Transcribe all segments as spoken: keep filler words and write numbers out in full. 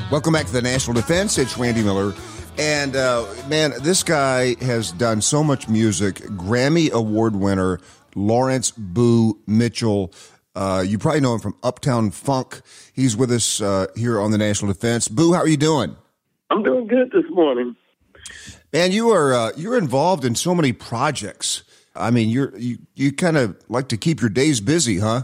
Welcome back to the National Defense. It's Randy Miller. And, uh, man, this guy has done so much music. Grammy Award winner Lawrence Boo Mitchell. Uh, you probably know him from Uptown Funk. He's with us uh, here on the National Defense. Boo, how are you doing? I'm doing good this morning. Man, you are uh, you're involved in so many projects. I mean, you're you, you kind of like to keep your days busy, huh?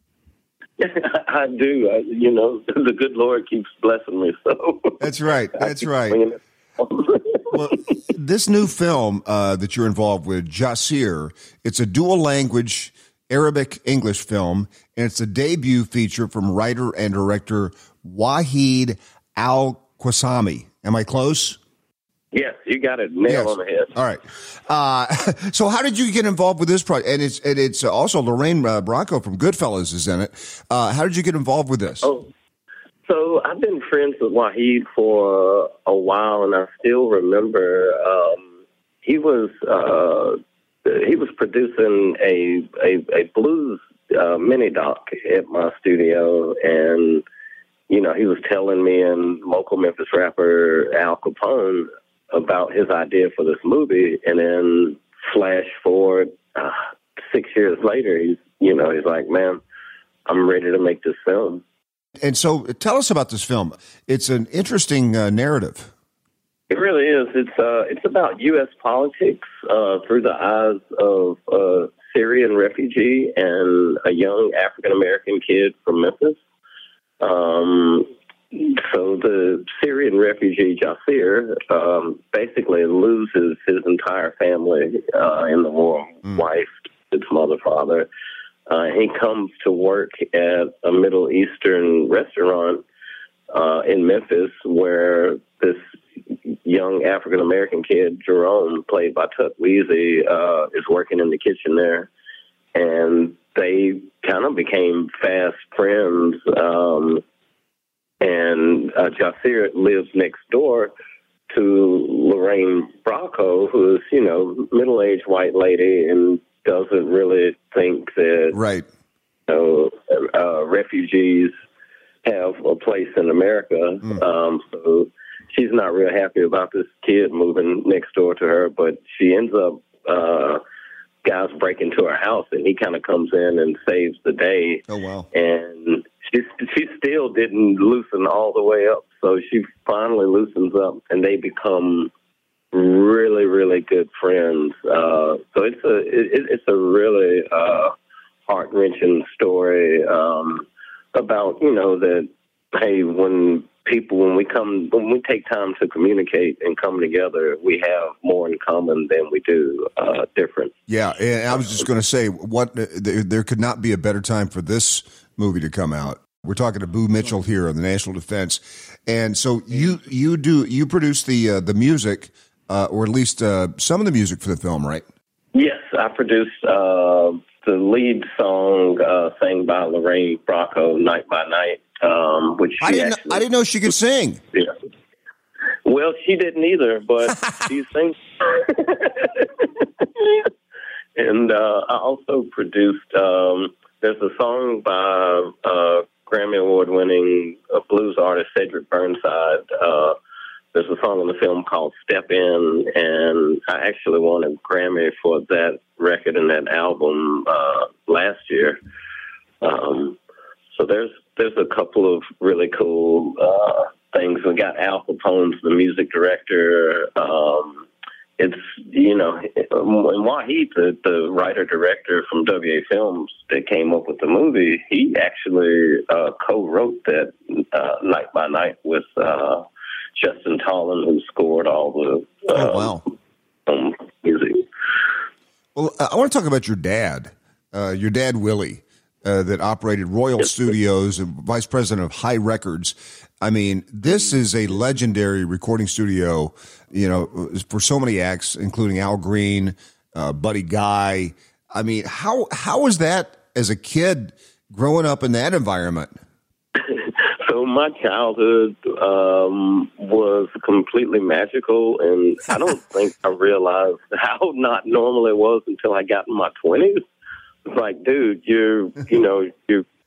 I do. I, you know, the good Lord keeps blessing me. So that's right. That's right. Well, this new film uh, that you're involved with, Jacir, it's a dual language Arabic English film, and it's a debut feature from writer and director Wahid Al-Qasami. Am I close? Yes, you got it nailed yes. on the head. All right. Uh, so how did you get involved with this project? And it's and it's also Lorraine uh, Bracco from Goodfellas is in it. Uh, how did you get involved with this? Oh, so I've been friends with Wahid for a while, and I still remember um, he was uh, he was producing a a, a blues uh, mini doc at my studio, and you know he was telling me and local Memphis rapper Al Capone about his idea for this movie, and then flash forward uh, six years later, he's you know he's like, man, I'm ready to make this film. And so, tell us about this film. It's an interesting uh, narrative. It really is. It's uh, it's about U S politics uh, through the eyes of a Syrian refugee and a young African American kid from Memphis. Um, So the Syrian refugee Jacir um, basically loses his entire family uh, in the war, mm. wife, his mother, father. Uh, he comes to work at a Middle Eastern restaurant uh, in Memphis where this young African-American kid, Jerome, played by Tuck Weezy, uh, is working in the kitchen there. And they kind of became fast friends. Um And uh, Jacir lives next door to Lorraine Bracco, who's, you know, middle-aged white lady and doesn't really think that, right. you know, uh, refugees have a place in America. Mm. Um, so she's not real happy about this kid moving next door to her, but she ends up, uh, guys break into her house, and he kind of comes in and saves the day. Oh, wow. And She, she still didn't loosen all the way up, so she finally loosens up, and they become really, really good friends. Uh, so it's a it, it's a really uh, heart wrenching story um, about you know that hey, when people when we come when we take time to communicate and come together, we have more in common than we do uh, different. Yeah, and I was just going to say what there, there could not be a better time for this movie to come out. We're talking to Boo Mitchell here on the National Defense, and so you you do you produce the uh, the music, uh, or at least uh, some of the music for the film, right? Yes, I produced uh, the lead song uh, sang by Lorraine Bracco, "Night by Night," um, which she I didn't actually, I didn't know she could sing. Yeah. Well, she didn't either, but she sings. And uh, I also produced. Um, there's a song by uh, Grammy Award-winning uh, blues artist Cedric Burnside. Uh, there's a song in the film called "Step In," and I actually won a Grammy for that record and that album uh, last year. Um, so there's there's a couple of really cool uh, things. We got Al Capone's the music director. Um, it's, you know, and Wahid, the, the writer-director from W A Films that came up with the movie, he actually uh, co-wrote that uh, Night by Night with uh, Justin Tolan, who scored all the uh, oh, wow. um, music. Well, I want to talk about your dad, uh, your dad, Willie, uh, that operated Royal yes. Studios and vice president of High Records. I mean, this is a legendary recording studio, you know, for so many acts, including Al Green, uh, Buddy Guy. I mean, how how was that as a kid growing up in that environment? So my childhood um, was completely magical, and I don't think I realized how not normal it was until I got in my twenties. It's like, dude, you're, you know, you're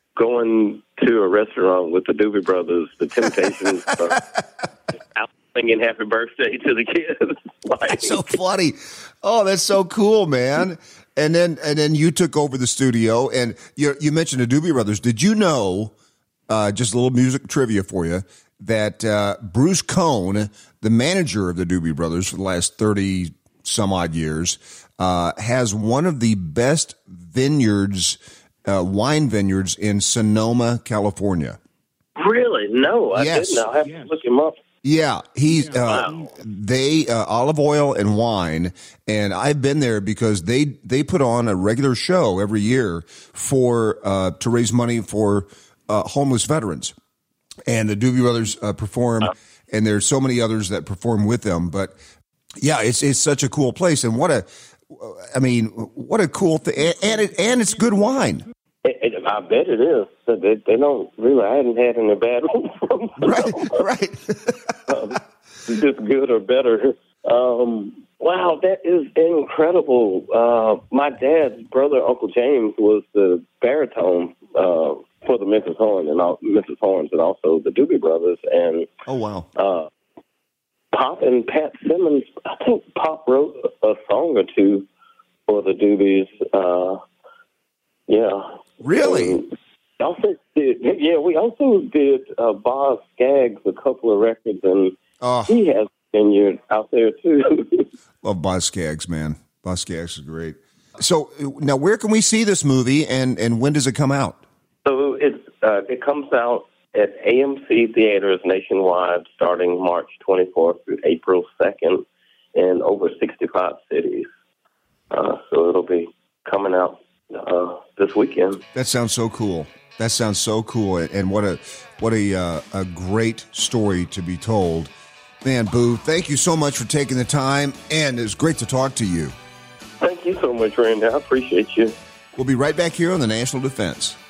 going to a restaurant with the Doobie Brothers, the Temptations, uh, out singing "Happy Birthday" to the kids. Like, that's so funny. Oh, that's so cool, man. And then and then you took over the studio, and you you mentioned the Doobie Brothers. Did you know? Uh, just a little music trivia for you. That uh, Bruce Cohn, the manager of the Doobie Brothers for the last thirty some odd years, uh, has one of the best vineyards, uh, wine vineyards in Sonoma, California. Really? No, I yes. didn't. I'll have yes. to look him up. Yeah, he's uh, wow. they uh, olive oil and wine, and I've been there because they they put on a regular show every year for uh, to raise money for uh, homeless veterans. And the Doobie Brothers uh, perform, and there's so many others that perform with them. But yeah, it's it's such a cool place, and what a, I mean, what a cool thing, and, and it and it's good wine. It, it, I bet it is. They, they don't really. I hadn't had any bad ones from them. Right, right. um, just good or better. Um, wow, that is incredible. Uh, my dad's brother, Uncle James, was the baritone. Uh, for the Memphis Horns and all, Memphis Horns and also the Doobie Brothers. And oh wow, uh, Pop and Pat Simmons. I think Pop wrote a song or two for the Doobies. Uh, yeah, really. And also did yeah. We also did uh, Boz Scaggs a couple of records, and oh. he has a vineyard out there too. Love Boz Scaggs, man. Boz Scaggs is great. So now, where can we see this movie, and and when does it come out? So it uh, it comes out at A M C theaters nationwide starting March twenty-fourth through April second in over sixty-five cities. Uh, so it'll be coming out uh, this weekend. That sounds so cool. That sounds so cool, and what a what a uh, a great story to be told. Man, Boo, thank you so much for taking the time, and it's great to talk to you. Thank you so much, Randy. I appreciate you. We'll be right back here on the National Defense.